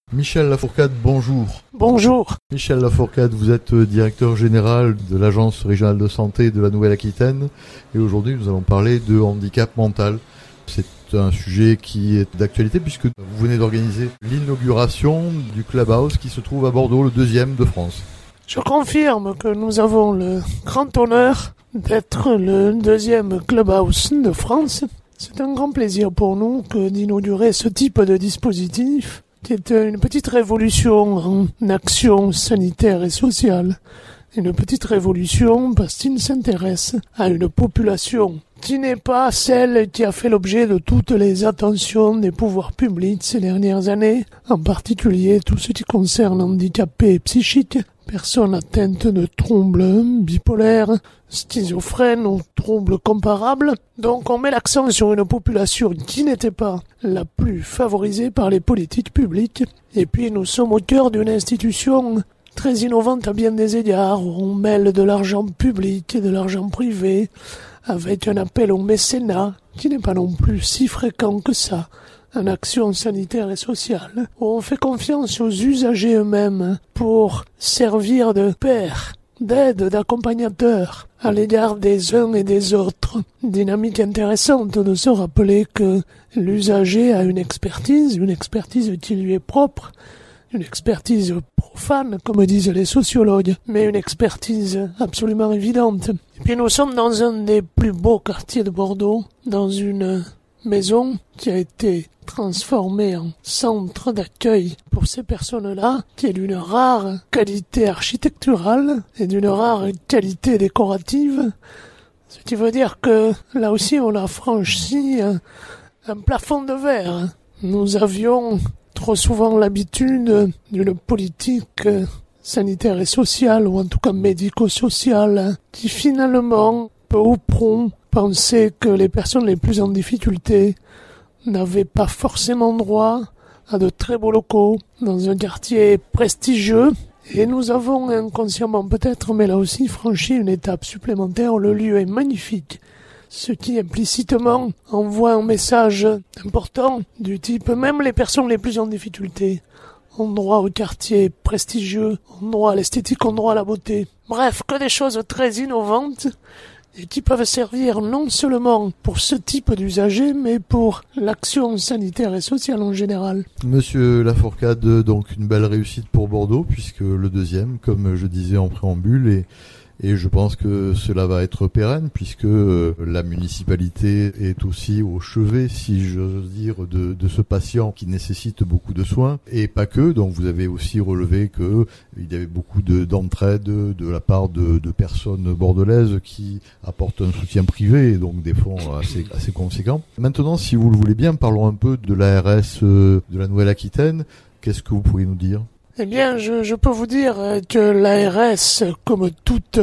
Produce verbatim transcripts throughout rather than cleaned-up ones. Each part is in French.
Michel Lafourcade, bonjour. Bonjour. Michel Lafourcade, vous êtes directeur général de l'Agence régionale de santé de la Nouvelle-Aquitaine et aujourd'hui nous allons parler de handicap mental. C'est un sujet qui est d'actualité puisque vous venez d'organiser l'inauguration du Clubhouse qui se trouve à Bordeaux, le deuxième de France. Je confirme que nous avons le grand honneur d'être le deuxième Clubhouse de France. C'est un grand plaisir pour nous que d'inaugurer ce type de dispositif qui est une petite révolution en action sanitaire et sociale. Une petite révolution parce qu'il s'intéresse à une population qui n'est pas celle qui a fait l'objet de toutes les attentions des pouvoirs publics ces dernières années, en particulier tout ce qui concerne handicapés psychiques, personnes atteintes de troubles bipolaires, schizophrènes ou troubles comparables. Donc on met l'accent sur une population qui n'était pas la plus favorisée par les politiques publiques. Et puis nous sommes au cœur d'une institution très innovante à bien des égards, où on mêle de l'argent public et de l'argent privé, avec un appel au mécénat, qui n'est pas non plus si fréquent que ça, en action sanitaire et sociale, où on fait confiance aux usagers eux-mêmes pour servir de père, d'aide, d'accompagnateur à l'égard des uns et des autres. Dynamique intéressante de se rappeler que l'usager a une expertise, une expertise qui lui est propre, une expertise profane, comme disent les sociologues, mais une expertise absolument évidente. Et puis nous sommes dans un des plus beaux quartiers de Bordeaux, dans une maison qui a été transformée en centre d'accueil pour ces personnes-là, qui est d'une rare qualité architecturale et d'une rare qualité décorative. Ce qui veut dire que là aussi on a franchi un, un plafond de verre. Nous avions trop souvent l'habitude d'une politique sanitaire et sociale, ou en tout cas médico-sociale, qui finalement, peu ou prou, pensait que les personnes les plus en difficulté n'avaient pas forcément droit à de très beaux locaux, dans un quartier prestigieux. Et nous avons inconsciemment peut-être, mais là aussi, franchi une étape supplémentaire. Le lieu est magnifique, ce qui implicitement envoie un message important du type même les personnes les plus en difficulté ont droit au quartier prestigieux, ont droit à l'esthétique, ont droit à la beauté. Bref, que des choses très innovantes et qui peuvent servir non seulement pour ce type d'usagers, mais pour l'action sanitaire et sociale en général. Monsieur Lafourcade, donc une belle réussite pour Bordeaux, puisque le deuxième, comme je disais en préambule, est Et je pense que cela va être pérenne puisque euh, la municipalité est aussi au chevet, si j'ose dire, de, de ce patient qui nécessite beaucoup de soins. Et pas que, donc vous avez aussi relevé que il y avait beaucoup de, d'entraide de la part de, de personnes bordelaises qui apportent un soutien privé, et donc des fonds assez, assez conséquents. Maintenant, si vous le voulez bien, parlons un peu de l'A R S de la Nouvelle-Aquitaine. Qu'est-ce que vous pourriez nous dire ? Eh bien, je, je peux vous dire que l'A R S, comme toutes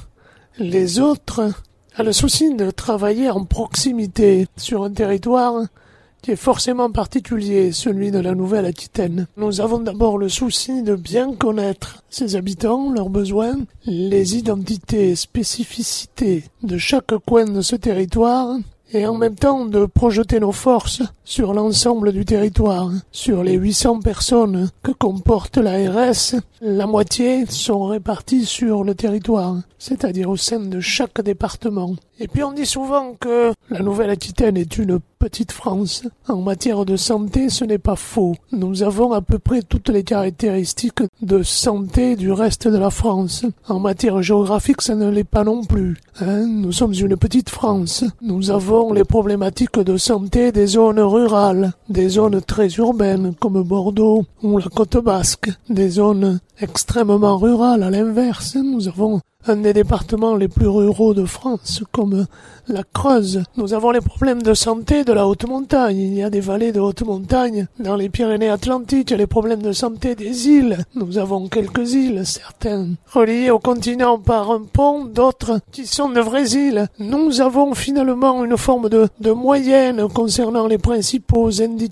les autres, a le souci de travailler en proximité sur un territoire qui est forcément particulier, celui de la Nouvelle-Aquitaine. Nous avons d'abord le souci de bien connaître ses habitants, leurs besoins, les identités et spécificités de chaque coin de ce territoire, et en même temps de projeter nos forces sur l'ensemble du territoire. Sur les huit cents personnes que comporte l'A R S, la moitié sont réparties sur le territoire, c'est-à-dire au sein de chaque département. Et puis on dit souvent que la Nouvelle-Aquitaine est une petite France. En matière de santé, ce n'est pas faux. Nous avons à peu près toutes les caractéristiques de santé du reste de la France. En matière géographique, ça ne l'est pas non plus. Hein, nous sommes une petite France. Nous avons les problématiques de santé des zones rurales, des zones très urbaines comme Bordeaux ou la Côte Basque, des zones extrêmement rurales à l'inverse. Nous avons un des départements les plus ruraux de France, comme la Creuse. Nous avons les problèmes de santé de la haute montagne. Il y a des vallées de haute montagne dans les Pyrénées-Atlantiques. Il y a les problèmes de santé des îles. Nous avons quelques îles, certaines reliées au continent par un pont, d'autres qui sont de vraies îles. Nous avons finalement une forme de, de moyenne concernant les principaux handicaps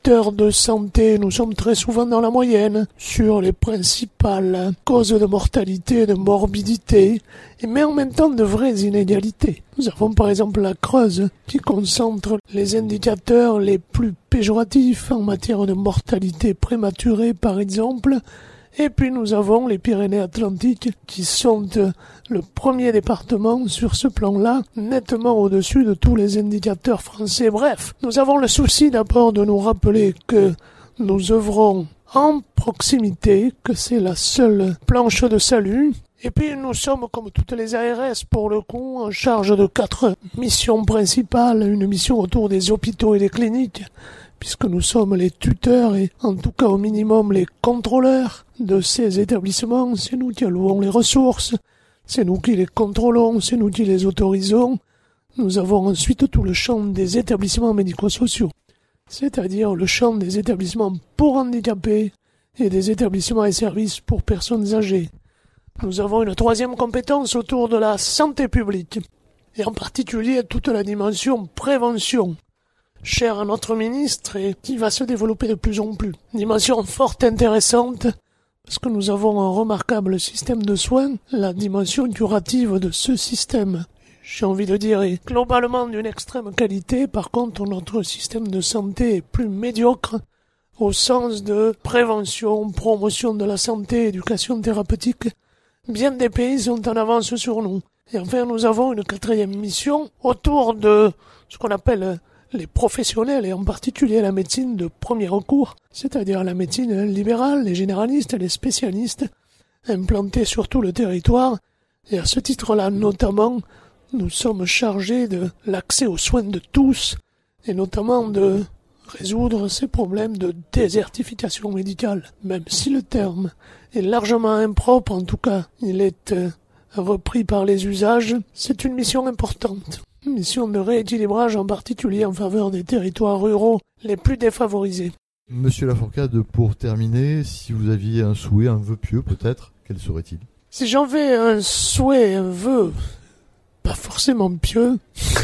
indicateurs de santé, nous sommes très souvent dans la moyenne sur les principales causes de mortalité, de morbidité, mais en même temps de vraies inégalités. Nous avons par exemple la Creuse qui concentre les indicateurs les plus péjoratifs en matière de mortalité prématurée par exemple. Et puis nous avons les Pyrénées-Atlantiques qui sont le premier département sur ce plan-là, nettement au-dessus de tous les indicateurs français. Bref, nous avons le souci d'abord de nous rappeler que nous œuvrons en proximité, que c'est la seule planche de salut. Et puis nous sommes, comme toutes les A R S pour le coup, en charge de quatre missions principales. Une mission autour des hôpitaux et des cliniques, puisque nous sommes les tuteurs et en tout cas au minimum les contrôleurs de ces établissements. C'est nous qui allouons les ressources, c'est nous qui les contrôlons, c'est nous qui les autorisons. Nous avons ensuite tout le champ des établissements médico-sociaux, c'est-à-dire le champ des établissements pour handicapés et des établissements et services pour personnes âgées. Nous avons une troisième compétence autour de la santé publique, et en particulier toute la dimension prévention, chère à notre ministre et qui va se développer de plus en plus. Dimension forte, intéressante, parce que nous avons un remarquable système de soins, la dimension curative de ce système, j'ai envie de dire, est globalement d'une extrême qualité. Par contre, notre système de santé est plus médiocre au sens de prévention, promotion de la santé, éducation thérapeutique. Bien des pays sont en avance sur nous. Et enfin, nous avons une quatrième mission autour de ce qu'on appelle les professionnels, et en particulier la médecine de premier recours, c'est-à-dire la médecine libérale, les généralistes, les spécialistes, implantés sur tout le territoire. Et à ce titre-là, notamment, nous sommes chargés de l'accès aux soins de tous, et notamment de résoudre ces problèmes de désertification médicale. Même si le terme est largement impropre, en tout cas, il est euh, repris par les usages, c'est une mission importante. Une mission de rééquilibrage en particulier en faveur des territoires ruraux les plus défavorisés. Monsieur Lafourcade, pour terminer, si vous aviez un souhait, un vœu pieux peut-être, quel serait-il? Si j'en vais un souhait, un vœu, pas forcément pieux,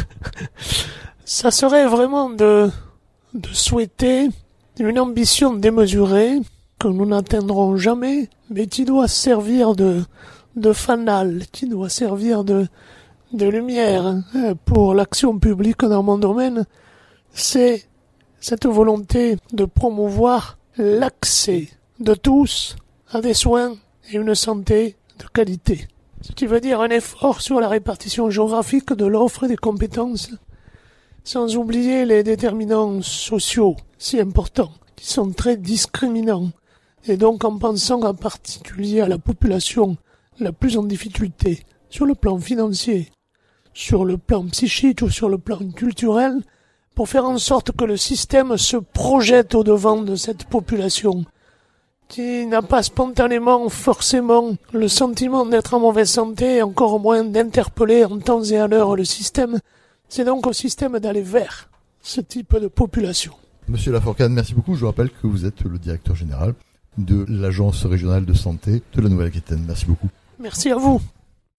ça serait vraiment de, de souhaiter une ambition démesurée que nous n'atteindrons jamais, mais qui doit servir de, de fanal, qui doit servir de, de lumière pour l'action publique dans mon domaine. C'est cette volonté de promouvoir l'accès de tous à des soins et une santé de qualité. Ce qui veut dire un effort sur la répartition géographique de l'offre et des compétences, sans oublier les déterminants sociaux si importants, qui sont très discriminants, et donc en pensant en particulier à la population la plus en difficulté, sur le plan financier, sur le plan psychique ou sur le plan culturel, pour faire en sorte que le système se projette au-devant de cette population, qui n'a pas spontanément forcément le sentiment d'être en mauvaise santé, et encore moins d'interpeller en temps et à l'heure le système. C'est donc au système d'aller vers ce type de population. Monsieur Lafourcade, merci beaucoup. Je vous rappelle que vous êtes le directeur général de l'Agence régionale de santé de la Nouvelle-Aquitaine. Merci beaucoup. Merci à vous.